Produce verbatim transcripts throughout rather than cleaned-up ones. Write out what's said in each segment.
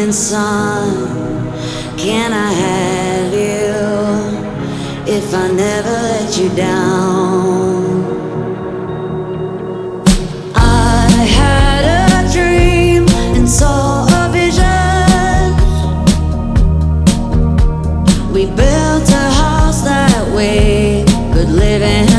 morning sun. Can I have you if I never let you down? I had a dream and saw a vision. We built a house that we could live in.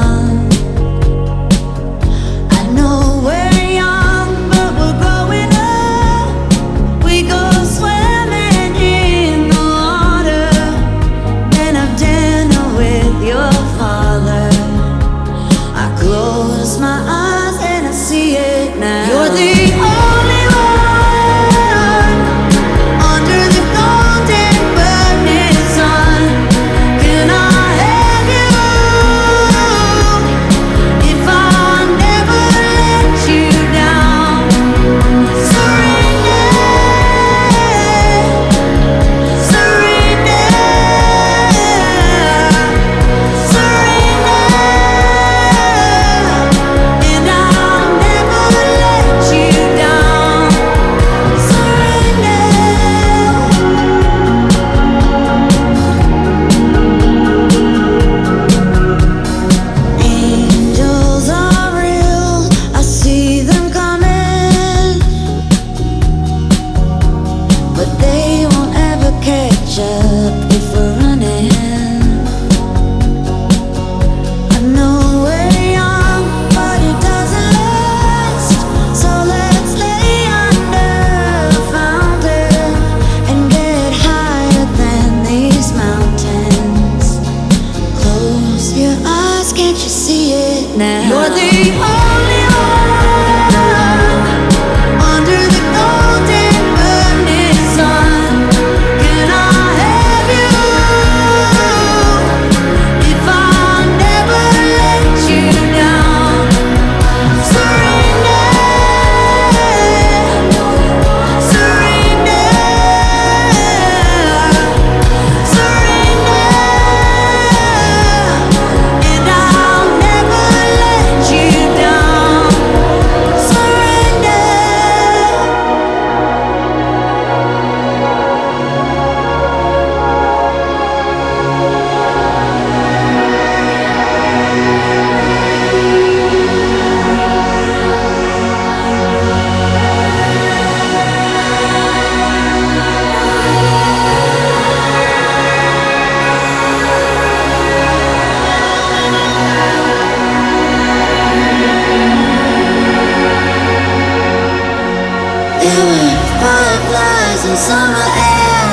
Can't you see it now? You're the only one under the golden burning sun. Can I have you if I never let you down? Surrender, surrender, surrender. There were fireflies in summer air,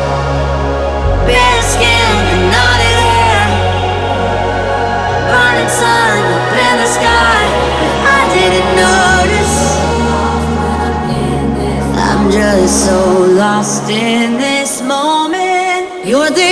bare skin and knotted hair, burning sun up in the sky. I didn't notice. I'm just so lost in this moment. You're the